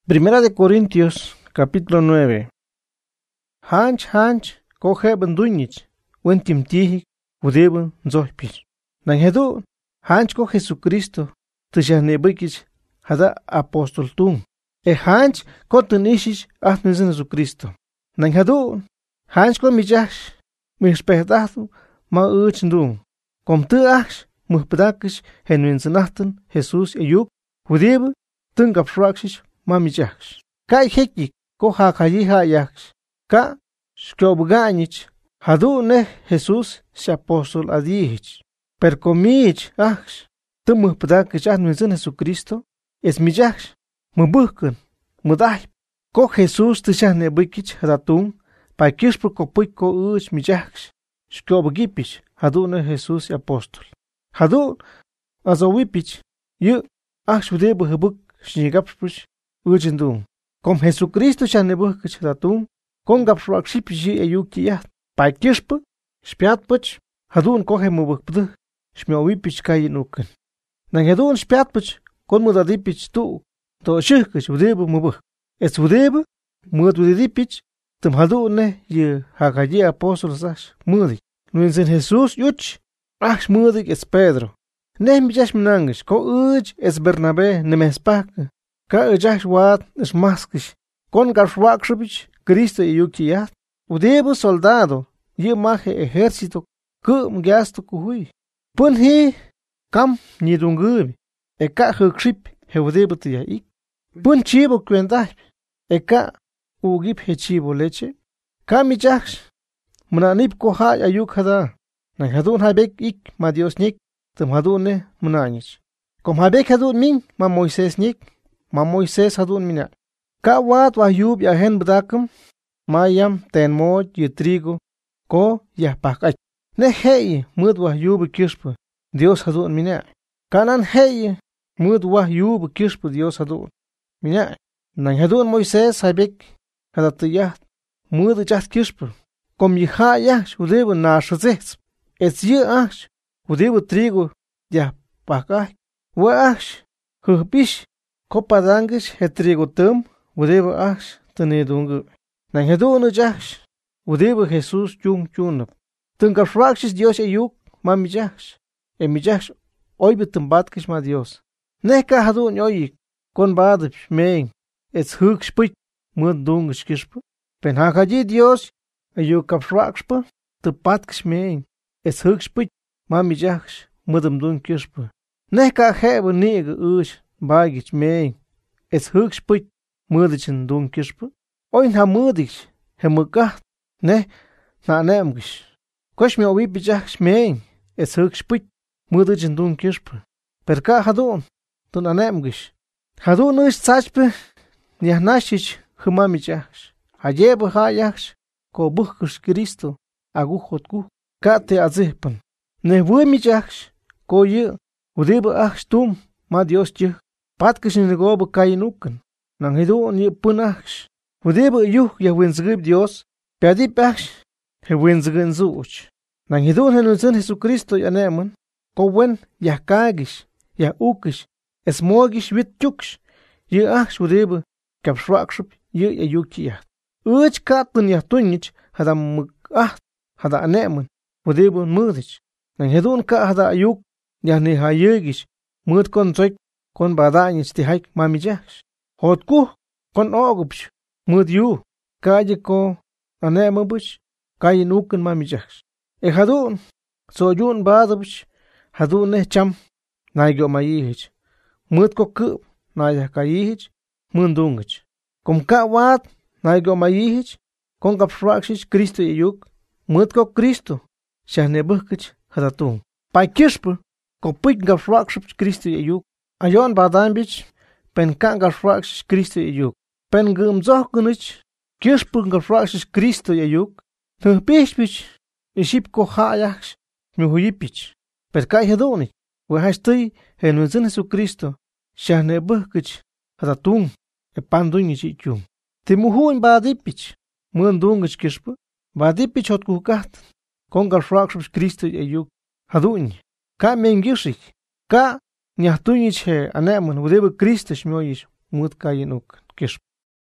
Primera de Corintios, capítulo 9. Hanch, koheben duñich, wentim tihik, udeben zohpich. Nangedu, hanch ko Jesucristo, tishanebikich, hada apostol tung. Hanch ko tunishich, ahnizin Jesucristo. Nangedu, hanch ko mijash, mishpehdatu, ma uchndung. Kom tu ash, muhpedakish, henwinzinachten, Jesus eyuk, udeben, tungapshrakshich, mami jaks. Kai hekik ko hakayiha yaks. Ka skobganich hadu ne Jesus si apostol adihich. Per komich aks. Tumu pdakich admizin Jesucristo. Es mi jaks. Mubuhken. Mudai. Ko Jesus tishane bikich hadatung. Pa kishpur ko puik ko uch mi jaks. Skobgipich hadu ne Jesus si apostol. Hadu azowipich. Yu aks udebu hebuk shnigapspuch. Ujendung. Kom Jesucristo chanebukich datung, kon gapsrakshipji eyukiyat. Pa kishpa, spiatpach, hadun kohe mubukpd, shmiowipich kayinuken. Nangedun spiatpach, kon mudadipich tu, to shikich udebu mubuk. Es udebu, mududipich, tum hadune ye hakaye apostol sash, mudik. Nuinzen Jesus yuch, ash mudik es Pedro. Nem jashminangish, ko uj es Bernabé nemespak. Ka ujah wat es maskish. Kon gashwakshubich, Cristo yukiyat. Udebu soldado, ye maje ejército, kum gasto kuhui. Pun he, kam nidungubi. Eka hukship, he udebu tiyaik. Pun chibo kwendaj. Eka ugip he chibo leche. Kami jaks. Munanip kohaj ayuk hada. Nang hadun habek ik ma Dios nik. Tum hadun ne munanich. Kom habek hadun min ma Moises nik. Ma Moises hadun mina. Ka wat wa yub ya hen bdakum. Ma yam ten mod ye trigo. Ko ya pakach. Ne hei mud wa yub kishpa. Dios hadun mina. Kanan hei mud wa yub kishpa Dios hadun mina. Nang hadun Moises habek hadatiyat. Mud jat kishpa. Kom yiha yash udebu nashazets. Es ye ash udebu trigo ya pakach. Wa ash hubish. Copadangish hetrigotum, udeba ash, tenedungu. Nangedunu jash, udeba Jesus chung chunup. Tunkafrakshis Dios eyuk, mami jash. Emi jash, oibitum batkish ma Dios. Neka hadun yoyik, kon badip, meing, ets huk spit, mud dungish kishpa. Pen hakaji Dios, eyuk kapfrakshpa, te patkish meing, ets huk spit, mami jash, mudum dung kishpa. Neka hebe nege ush. Bagich meing, es hooks put, mudichin dun kishpa. Oin ha mudich, he mugat, ne, na nemgish. Kosh me owi bijach meing, es hooks put, mudichin dun kishpa. Per ka hadun, dun anemgish. Hadun ish sachpe, niahnashich, humamijach. Hayebe hayach, ko buchkish Cristo, aguchotku, ka te azihpan. Ne wuimijach, ko ye, udebe ach tum, ma Dios jich. Patkish in the gobe kainuken. Nang hidu ni punach. Udebe yuh ya winsgrib Dios. Padi pach. He winsgren zuch. Nang hidu henuzin Jesucristo ya nemen. Ko wen ya kagish. Ya ukish. Es mogish wit chuksh. Ye ach udebe. Kapshwakship ye ya yukiya. Uch katun ya tunich. Hada mug hada anemen. Udebe mudich. Nang hidun ka hada yuk. Ya ni hayegish. Mud kon zoik. Kon badañich ti haik mami jax. Hotku, kon ogupsh. Mud yu. Kaye ko anemubush. Kaye nuken mami jax. E hadun. So yun badabsh. Hadun ne cham. Naigyo mayihich. Mud ko kup. Naya kayihich. Mundungich. Kom ka wat. Naigyo mayihich. Kon kapshrakshich Cristo yuk. Mud ko Cristo. Shahnebuhkich hadatung. Pa kishpa. Ko pik kapshrakshich Cristo yuk. Ayon badambich, pen kangarfrax Cristo yuk. Pen gumzokunich, kirspung garfrax Cristo yuk. Tu pishpich, iship ko hayach, muhuyipich. Per kai hedoni, we hastui, en wenzin Jesucristo, shahne buhkich, hadatung, e pandunich ityum. Te muhuin badipich, mundungich kirspu, badipich hot kukat, kongarfrax Cristo yuk. Hadun, ka mengishik, ka. Nyahtuñich he anemun udebe Cristo shmyoyish mut kayinuk. kish.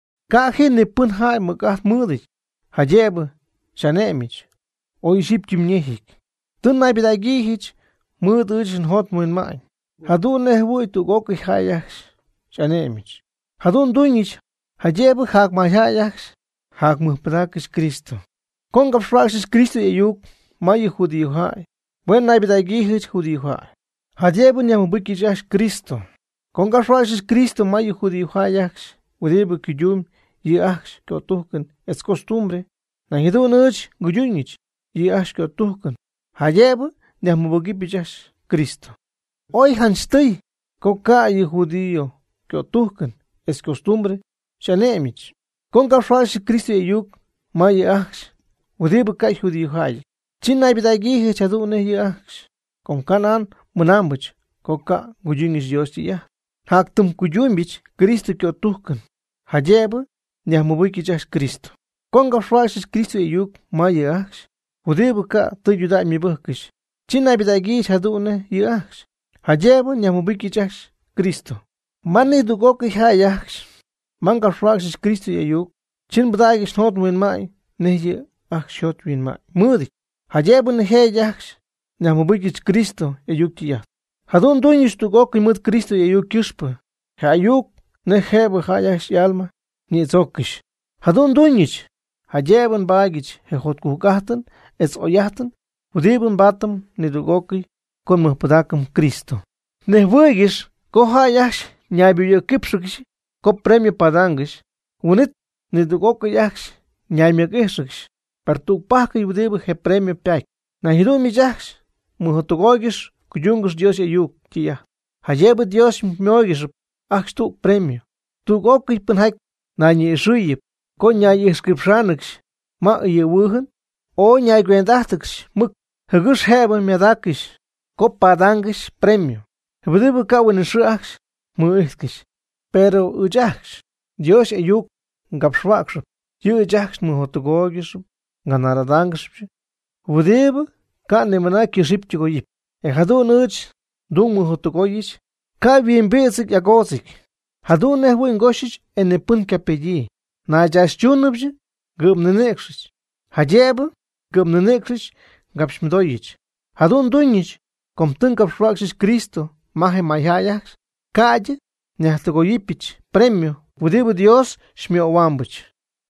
Ka hene pun hai magat mudik. Hajebe shanemich. Oy ship kimnehik. Tun mai bidagihich muduch hot mun mai. Hadun nehwoy tu goki hayach shanemich. Hadun duinich hajebe hak mahayach hak muhprakis Cristo. Kongap shrakis Cristo yuk mai judío hai. Buen nai bidagihich judío hai. Hajebe nyamubikijash Cristo. Kongap shrakis Cristo mai judío hayach. Udebe kujum yach kyotuhken es costumbre. Nahidunach guyunich yach kyotuhken. Hajebe nyamubikijash Cristo. Hoy hanstay koka judío kyotuhken es costumbre shanemich. Kongap shrakis Cristo yuk mai yach. Udebe kai judío hay. Chinai bidagihich hadune yach. Con kanan munambich koka guyunich Dios ya. Haktum kuyumbich Cristo kyotuhken. Hajebe nyamubikijash Cristo. Kongap shrakis Cristo yuk mai yach. Udebe ka tuyuda mi bukish. Chinai bidagihich hadune yach. Hajebe nyamubikijash Cristo. Mani dugoki hayach. Mangap shrakis Cristo yuk. Chin bdagish not win mai. Nehye ach shot win mai. Mudik. Hajebe neheyach. Nyamubikijash Cristo yuk ya. Hadun duinish dugoki mud Cristo yuk kishpa. Hayuk nehebe hayach yalma. Ni zokish. Hadun duinish. Hajeben bagich hejot kukahten. Es oyahten. Udeben batam ni dugoki. Kon muhpadakam Cristo. Nehwegish. Ko hayach. Nyabiyo kipshukish. Ko premio padangish. Unit ni dugoki yach. Nyamyagishish. Partu pahka udebe he premio pyak. Nahidun mi yach. Muhotogogish. Kuyungus Dios yuk kia. Hajebe Dios myogish. Achtu premio. Tugoki penhak. Nani shuyip. Ko nyay eskripshanix. Ma yewuhen. O nyay gwendachtix. Muk. Hegush heben medakish. Ko padangish premio. Hebudebe kawen shuach. Muiskish. Pero ujach. Dios yuk. Gapshwaksh. Yujach muhotogogish. Ganaradangish. Udebe. Ka nemanaki shiptigo yip. Hadun uch. Dung muhotogogish. Ka bien besik yagozik. Hadun nehwin goshich en pun kapelli. Na jash chunubj. Gubnenekshich. Hajebe. Gubnenekshich. Gapshmdoyich. Hadun duinich. Komtun kapshwakshich Cristo. Mahe mayayach. Calle. Nyahtogoyipich. Premio. Udebe Dios shmiowambuch.